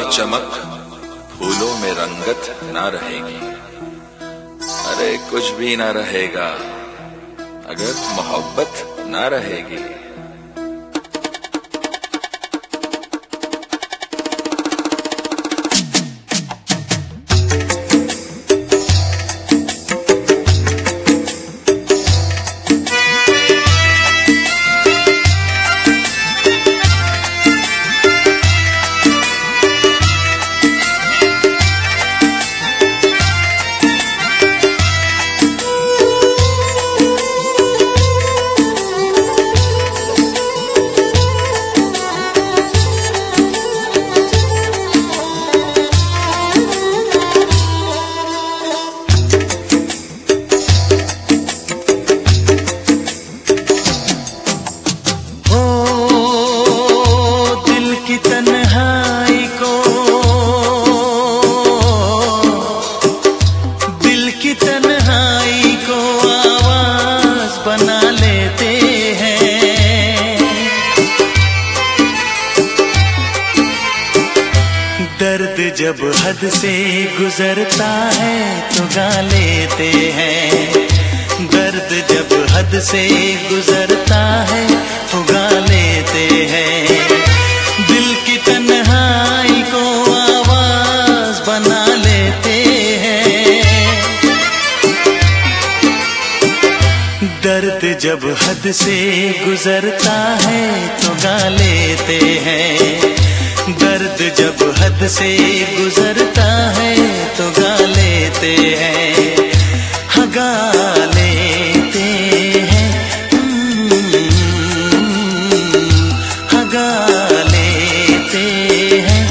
चमक, फूलों में रंगत ना रहेगी। अरे कुछ भी ना रहेगा अगर मोहब्बत ना रहेगी। दर्द जब हद से गुजरता है तो गा लेते हैं। दर्द जब हद से गुजरता है तो गा लेते हैं। दिल की तन्हाई को आवाज बना लेते हैं। दर्द जब हद से गुजरता है तो गा लेते हैं। दर्द जब हद से गुजरता है तो गा लेते हैं। हाँ गा लेते हैं। हाँ गा लेते हैं।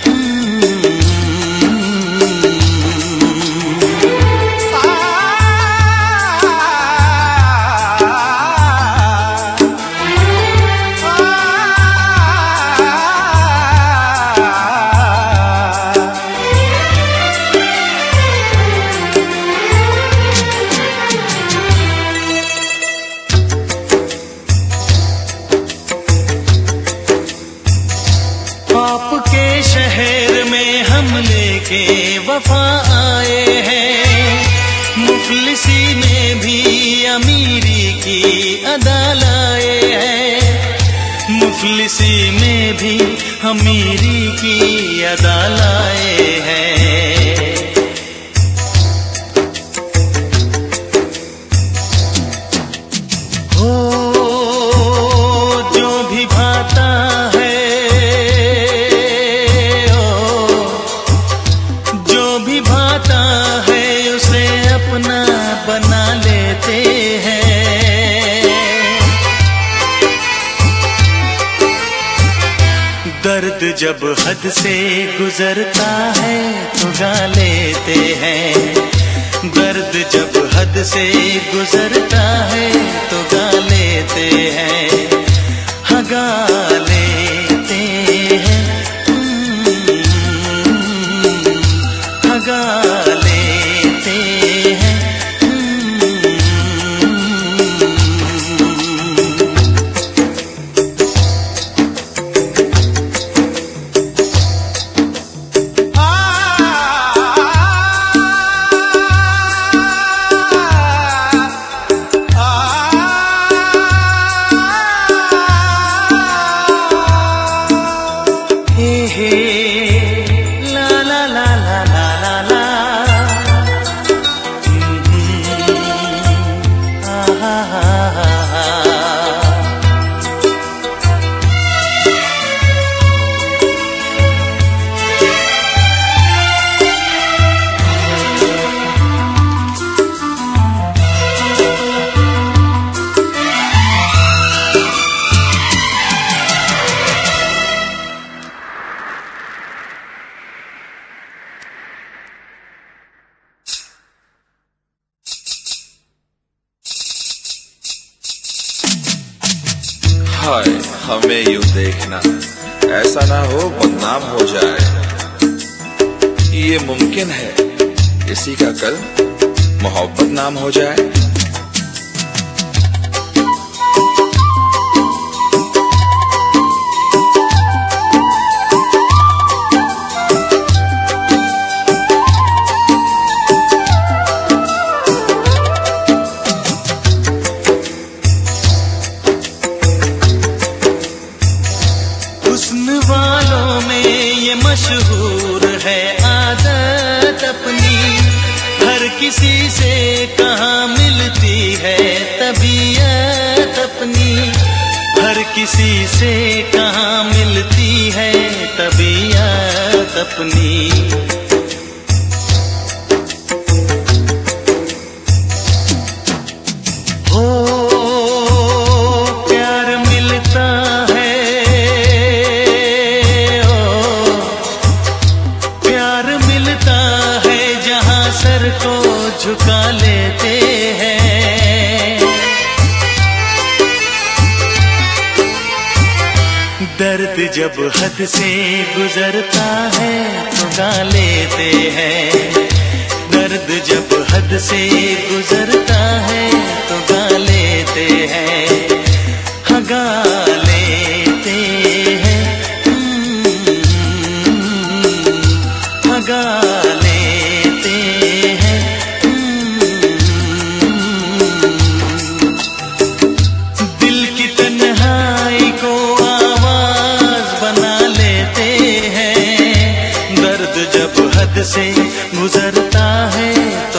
आपके शहर में हम लेके वफा आए हैं। मुफलिसी में भी अमीरी की अदा लाए हैं। मुफलिसी में भी अमीरी की अदा लाए हैं। हो जो भी भाता है, बना लेते हैं। दर्द जब हद से गुजरता है तो गा लेते हैं। दर्द जब हद से गुजरता है तो गा लेते हैं। हाँ गा लेते हैं। हाँ गा लेते हैं। हाय हमें यूं देखना, ऐसा ना हो बदनाम हो जाए। ये मुमकिन है किसी का कल मोहब्बत नाम हो जाए। किसी से कहाँ मिलती है तबीयत अपनी, हर किसी से कहाँ मिलती है तबीयत अपनी। हो प्यार मिलता है, ओ प्यार मिलता है जहाँ सर को झुका लेते हैं। दर्द जब हद से गुजरता है तो गा लेते हैं, दर्द जब हद से गुजरता है तो गा लेते हैं, हाँ गा लेते हैं, हाँ गा लेते हैं। दिल की तन्हाई को से गुजरता है